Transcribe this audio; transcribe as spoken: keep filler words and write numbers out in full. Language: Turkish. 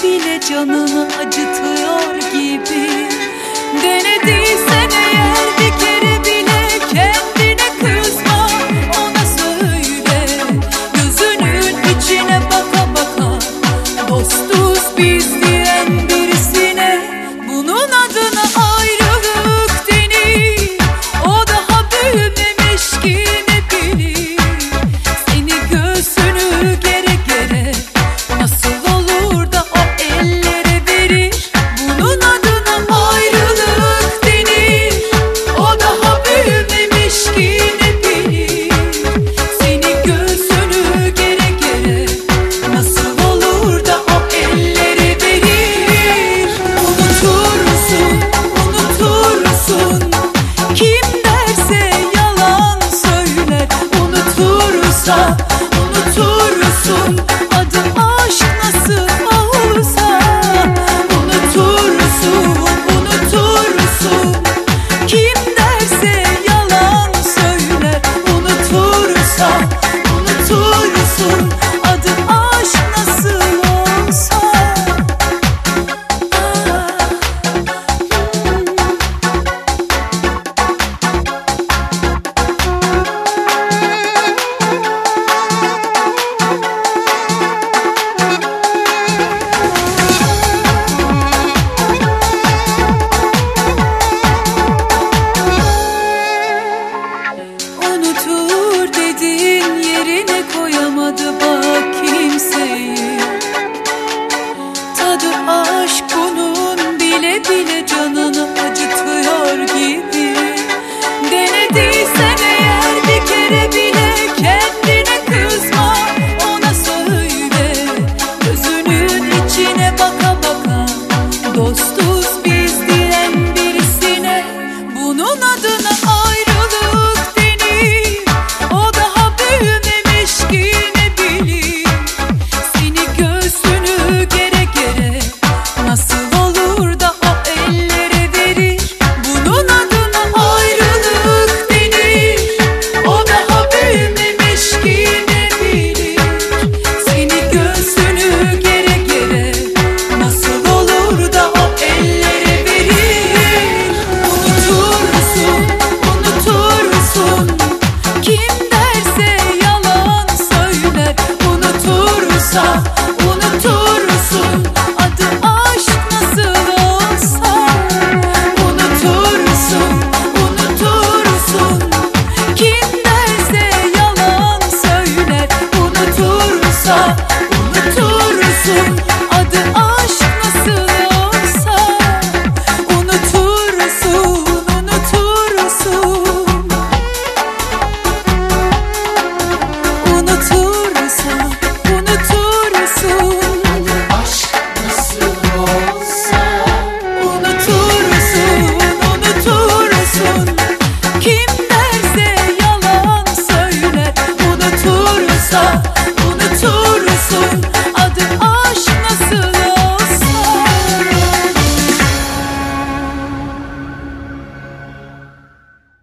bile canını acıtıyor gibi. Denediysen eğer bir kere bile kendine kızma, ona söyle gözünün içine baka baka. Dostuz biz diyen birisine bunun adına ayrılık denir. O daha büyümemiş ki ne bilir, seni göğsünü gere gere nasıl olur da o ellere verir. Bunun adına ayrılık denir. O daha büyümemiş ki ne bilir, seni göğsünü gere gere nasıl olur da o ellere verir. Unutursun, unutursun, kim derse yalan söyler. Unutursa unutursun, adı aşk nasıl olsa. Unutursun, unutursun, kim derse yalan söyler. Unutursa unutursun, adı aşk nasıl olsa. Unutur dediğin yerine koyamadı bak kimseyi. Tadı aşk bunun bile bile canını acıtıyor gibi. Denediysen eğer bir kere bile kendine kızma, ona söyle gözünün içine baka baka. Dostuz biz diyen birisine bunun adına ayrılık denir. O daha büyümemiş ki ne bilir, seni göğsünü gere gere nasıl olur da o ellere verir. Bunun adına ayrılık denir. O daha büyümemiş ki ne bilir, seni göğsünü gere gere nasıl olur da o ellere verir. Unutursun, unutursun, kim derse yalan söyler. Unutursa unutursun, adı aşk nasıl olsa. Unutursun, unutursun, kim derse yalan söyler. Unutursa unutursun, adı aşk nasıl olsa. Unutursun, unutursun, unutursa unutursun, Aşk nasıl olsa. unutursun, unutursun, kim derse yalan söyler. Unutursa